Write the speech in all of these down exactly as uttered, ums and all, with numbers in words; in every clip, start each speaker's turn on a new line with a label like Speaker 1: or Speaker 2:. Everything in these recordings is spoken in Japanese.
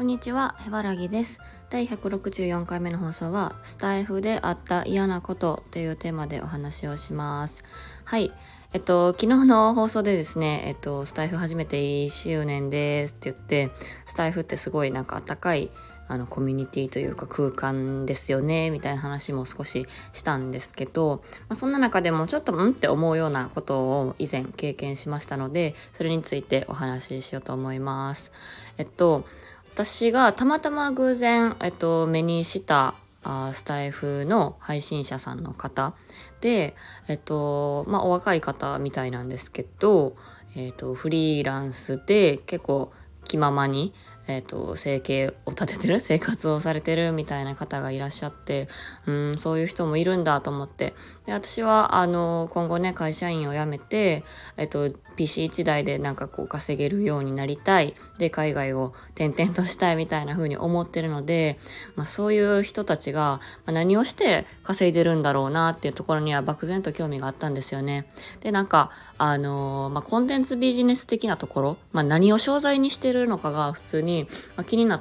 Speaker 1: んにちは、へばらぎです。だいひゃくろくじゅうよんかいめの放送はスタイフであった嫌なことというテーマでお話をします。はい、えっと昨日の放送でですね、えっとスタイフ始めていっしゅうねんですって言って、スタイフってすごいなんかあったかいあのコミュニティというか空間ですよねみたいな話も少ししたんですけど、まあ、そんな中でもちょっとうんって思うようなことを以前経験しましたので、それについてお話ししようと思います。えっと私がたまたま偶然、えっと、目にしたあスタイフの配信者さんの方で、えっと、まあ、お若い方みたいなんですけど、えっと、フリーランスで結構気ままに、えっと、生計を立ててる、生活をされてるみたいな方がいらっしゃって、うん、そういう人もいるんだと思って、で、私は、あの、今後ね、会社員を辞めて、えっと、ピーシーいち 台でなんかこう稼げるようになりたい。で、海外を転々としたいみたいな風に思ってるので、まあそういう人たちが何をして稼いでるんだろうなっていうところには漠然と興味があったんですよね。で、なんか、あのー、まあコンテンツビジネス的なところ、まあ何を商材にしてるのかが普通に気になって、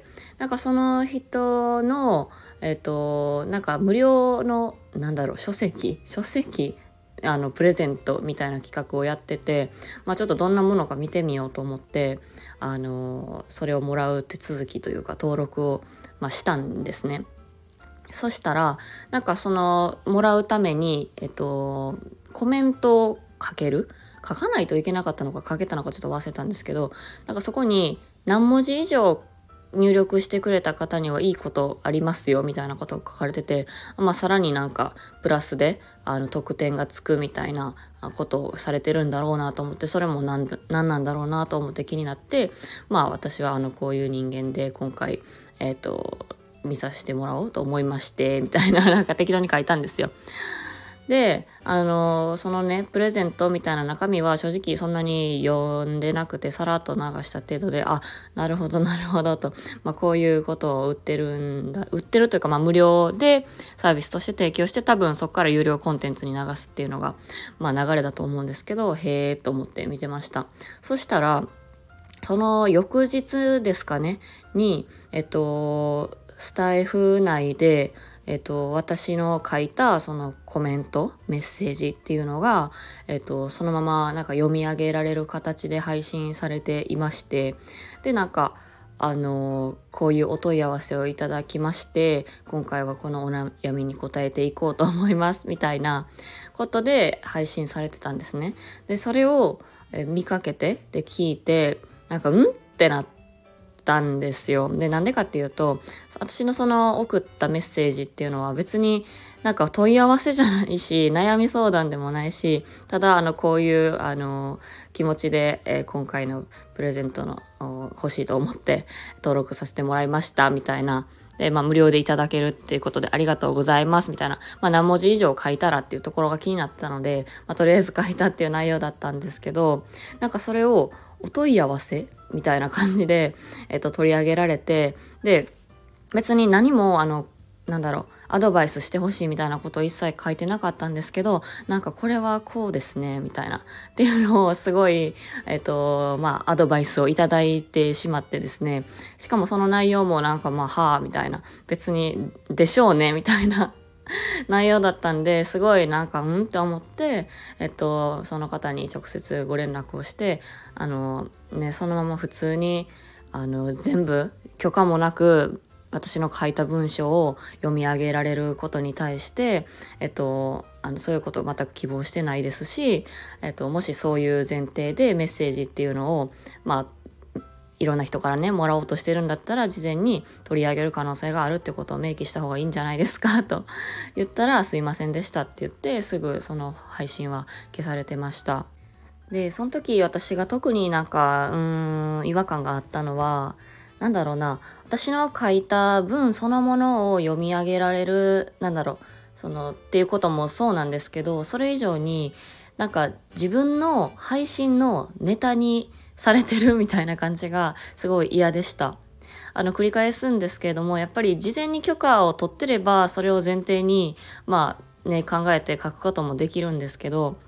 Speaker 1: なんかその人の、えっと、なんか無料の、なんだろう、書籍書籍あのプレゼントみたいな企画をやってて、まあ、ちょっとどんなものか見てみようと思って、あのそれをもらう手続きというか登録を、まあ、したんですね。そしたらなんかそのもらうために、えっと、コメントを書ける書かないといけなかったのか書けたのかちょっと忘れたんですけど、なんかそこに何文字以上入力してくれた方にはいいことありますよみたいなことが書かれてて、まあさらになんかプラスであの得点がつくみたいなことをされてるんだろうなと思って、それも何なんなんだろうなと思って気になって、まあ私はあのこういう人間で今回えっと見させてもらおうと思いましてみたいななんか適当に書いたんですよ。で、あの、そのね、プレゼントみたいな中身は正直そんなに読んでなくて、さらっと流した程度で、あ、なるほど、なるほどと、まあこういうことを売ってるんだ、売ってるというか、まあ無料でサービスとして提供して、多分そこから有料コンテンツに流すっていうのが、まあ流れだと思うんですけど、へえーと思って見てました。そしたら、その翌日ですかね、に、えっと、スタイフ内で、えっと、私の書いたそのコメント、メッセージっていうのが、えっと、そのままなんか読み上げられる形で配信されていまして、で、なんか、あの、こういうお問い合わせをいただきまして、今回はこのお悩みに答えていこうと思います、みたいなことで配信されてたんですね。で、それをえ見かけて、で、聞いて、なんか、んってなったんですよ。で、なんでかっていうと、私のその送ったメッセージっていうのは別になんか問い合わせじゃないし、悩み相談でもないし、ただ、あの、こういう、あの、気持ちで、えー今回のプレゼントの欲しいと思って登録させてもらいました、みたいな。で、まあ、無料でいただけるっていうことでありがとうございます、みたいな。まあ、何文字以上書いたらっていうところが気になってたので、まあ、とりあえず書いたっていう内容だったんですけど、なんかそれをお問い合わせみたいな感じで、えっと、取り上げられて、で、別に何も、あの、なんだろう、アドバイスしてほしいみたいなことを一切書いてなかったんですけど、なんかこれはこうですね、みたいな。っていうのをすごい、えっと、まあ、アドバイスをいただいてしまってですね。しかもその内容もなんかまあ、はあ、みたいな。別に、でしょうね、みたいな。内容だったんで、すごいなんか、うんって思って、えっと、その方に直接ご連絡をして、あの、ね、そのまま普通に、あの、全部許可もなく、私の書いた文章を読み上げられることに対して、えっと、あの、そういうことを全く希望してないですし、えっと、もしそういう前提でメッセージっていうのを、まあ、いろんな人からね、もらおうとしてるんだったら、事前に取り上げる可能性があるってことを明記した方がいいんじゃないですかと言ったら、すいませんでしたって言って、すぐその配信は消されてました。で、その時私が特になんか、うーん、違和感があったのは、なんだろうな、私の書いた文そのものを読み上げられる、なんだろう、その、っていうこともそうなんですけど、それ以上になんか自分の配信のネタにされてるみたいな感じがすごい嫌でした。あの、繰り返すんですけれども、やっぱり事前に許可を取ってれば、それを前提に、まあね、考えて書くこともできるんですけど、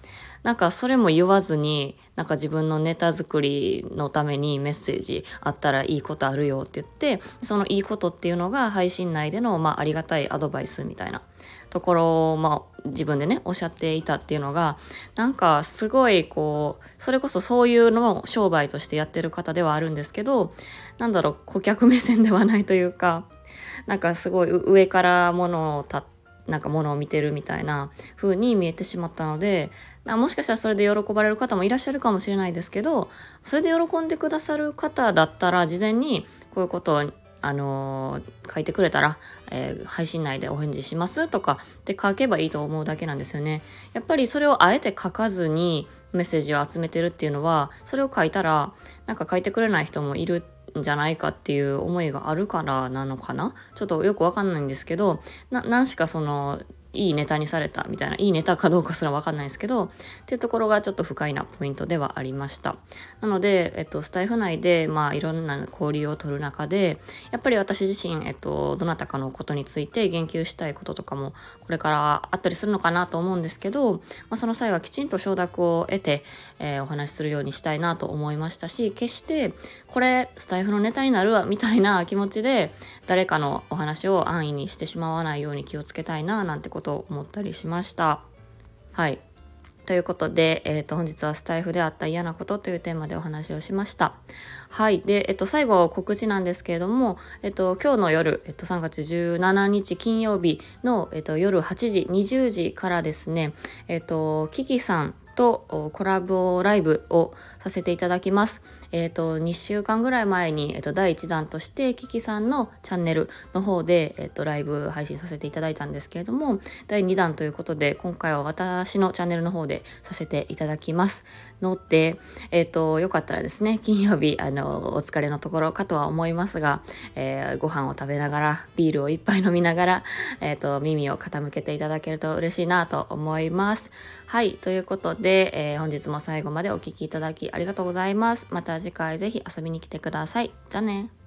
Speaker 1: なんかそれも言わずに、なんか自分のネタ作りのためにメッセージあったらいいことあるよって言って、そのいいことっていうのが配信内での、まあ、ありがたいアドバイスみたいなところを、まあ、自分でね、おっしゃっていたっていうのが、なんかすごいこう、それこそそういうのを商売としてやってる方ではあるんですけど、なんだろう、顧客目線ではないというか、なんかすごい上から物をたなんか物を見てるみたいな風に見えてしまったので、もしかしたらそれで喜ばれる方もいらっしゃるかもしれないですけど、それで喜んでくださる方だったら事前にこういうことをあのー書いてくれたら、えー配信内でお返事しますとかって書けばいいと思うだけなんですよね。やっぱりそれをあえて書かずにメッセージを集めてるっていうのは、それを書いたらなんか書いてくれない人もいるんじゃないかっていう思いがあるからなのかな、ちょっとよくわかんないんですけど、な何しかそのいいネタにされたみたいな、いいネタかどうかすらわかんないですけどっていうところがちょっと不快なポイントではありました。なので、えっと、スタイフ内でまあいろんな交流を取る中で、やっぱり私自身、えっと、どなたかのことについて言及したいこととかもこれからあったりするのかなと思うんですけど、まあ、その際はきちんと承諾を得て、えーお話しするようにしたいなと思いましたし、決してこれスタイフのネタになるわみたいな気持ちで誰かのお話を安易にしてしまわないように気をつけたいななんてことを思ったりしました。はい。ということで、えっと、本日はスタイフであった嫌なことというテーマでお話をしました。はい。で、えっと、最後告知なんですけれども、えっと、今日の夜、えっと、さんがつじゅうしちにち金曜日の、えっと、夜はちじ、にじゅうじからですね、えっと、キキさんとコラボライブをさせていただきます。えっと、にしゅうかんぐらい前に、えっと、だいいちだんとして、キキさんのチャンネルの方で、えっと、ライブ配信させていただいたんですけれども、だいにだんということで、今回は私のチャンネルの方でさせていただきますので、えっと、よかったらですね、金曜日、あの、お疲れのところかとは思いますが、えーご飯を食べながら、ビールを一杯飲みながら、えっと、耳を傾けていただけると嬉しいなと思います。はい、ということで、えー本日も最後までお聞きいただきありがとうございます。また次回ぜひ遊びに来てください。じゃあね。